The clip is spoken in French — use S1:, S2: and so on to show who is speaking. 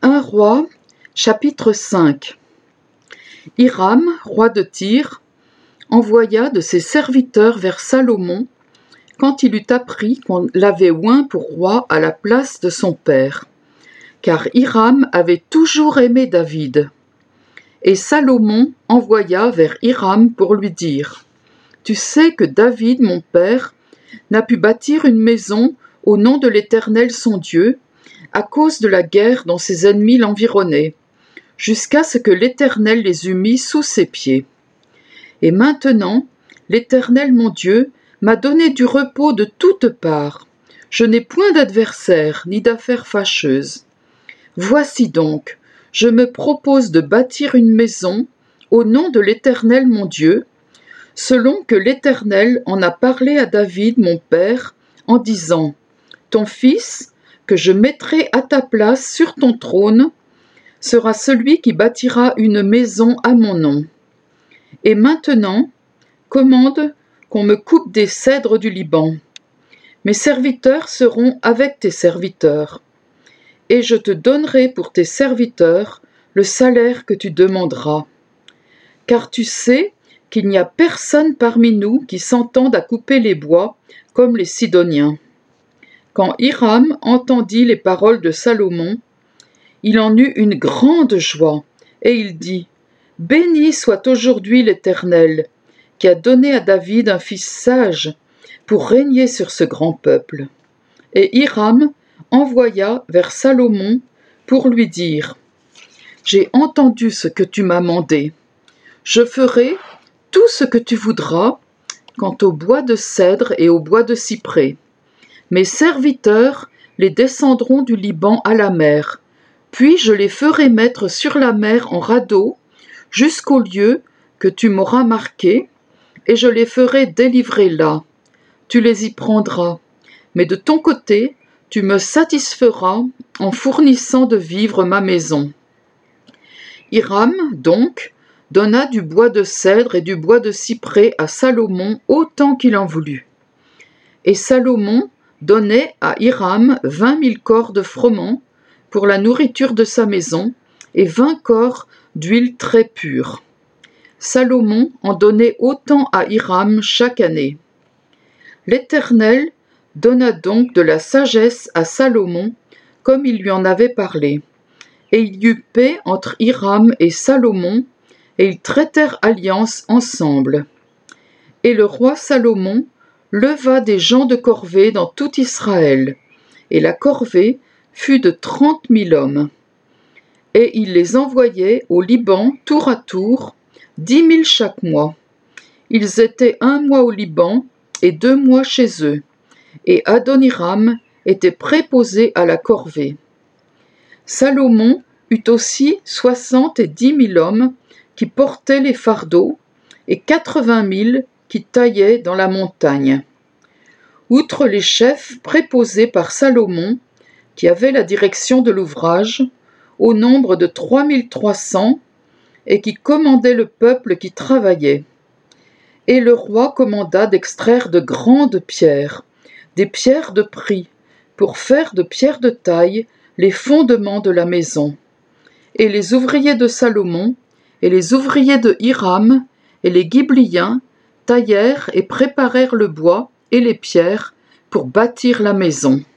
S1: 1 Roi, chapitre 5. Hiram, roi de Tyr, envoya de ses serviteurs vers Salomon quand il eut appris qu'on l'avait oint pour roi à la place de son père, car Hiram avait toujours aimé David. Et Salomon envoya vers Hiram pour lui dire : « Tu sais que David, mon père, n'a pu bâtir une maison au nom de l'Éternel son Dieu, à cause de la guerre dont ses ennemis l'environnaient, jusqu'à ce que l'Éternel les eût mis sous ses pieds. Et maintenant, l'Éternel mon Dieu m'a donné du repos de toutes parts. Je n'ai point d'adversaire ni d'affaires fâcheuses. Voici donc, je me propose de bâtir une maison au nom de l'Éternel mon Dieu, selon que l'Éternel en a parlé à David mon père, en disant : Ton fils, que je mettrai à ta place sur ton trône, sera celui qui bâtira une maison à mon nom. Et maintenant, commande qu'on me coupe des cèdres du Liban. Mes serviteurs seront avec tes serviteurs, et je te donnerai pour tes serviteurs le salaire que tu demanderas. Car tu sais qu'il n'y a personne parmi nous qui s'entende à couper les bois comme les Sidoniens. » Quand Hiram entendit les paroles de Salomon, il en eut une grande joie, et il dit : « Béni soit aujourd'hui l'Éternel, qui a donné à David un fils sage pour régner sur ce grand peuple. » Et Hiram envoya vers Salomon pour lui dire : « J'ai entendu ce que tu m'as mandé. Je ferai tout ce que tu voudras quant au bois de cèdre et au bois de cyprès. Mes serviteurs les descendront du Liban à la mer, puis je les ferai mettre sur la mer en radeau jusqu'au lieu que tu m'auras marqué, et je les ferai délivrer là. Tu les y prendras, mais de ton côté, tu me satisferas en fournissant de vivres ma maison. » Hiram, donc, donna du bois de cèdre et du bois de cyprès à Salomon autant qu'il en voulut. Et Salomon donnait à Hiram 20 000 cors de froment pour la nourriture de sa maison et 20 cors d'huile très pure. Salomon en donnait autant à Hiram chaque année. L'Éternel donna donc de la sagesse à Salomon comme il lui en avait parlé. Et il y eut paix entre Hiram et Salomon, et ils traitèrent alliance ensemble. Et le roi Salomon leva des gens de corvée dans tout Israël, et la corvée fut de 30 000 hommes. Et il les envoyait au Liban tour à tour, 10 000 chaque mois. Ils étaient 1 mois au Liban et 2 mois chez eux, et Adoniram était préposé à la corvée. Salomon eut aussi 70 000 hommes qui portaient les fardeaux, et 80 000 qui taillaient dans la montagne. Outre les chefs préposés par Salomon, qui avaient la direction de l'ouvrage, au nombre de 3 300, et qui commandaient le peuple qui travaillait. Et le roi commanda d'extraire de grandes pierres, des pierres de prix, pour faire de pierres de taille les fondements de la maison. Et les ouvriers de Salomon, et les ouvriers de Hiram, et les Ghibliens taillèrent et préparèrent le bois et les pierres pour bâtir la maison.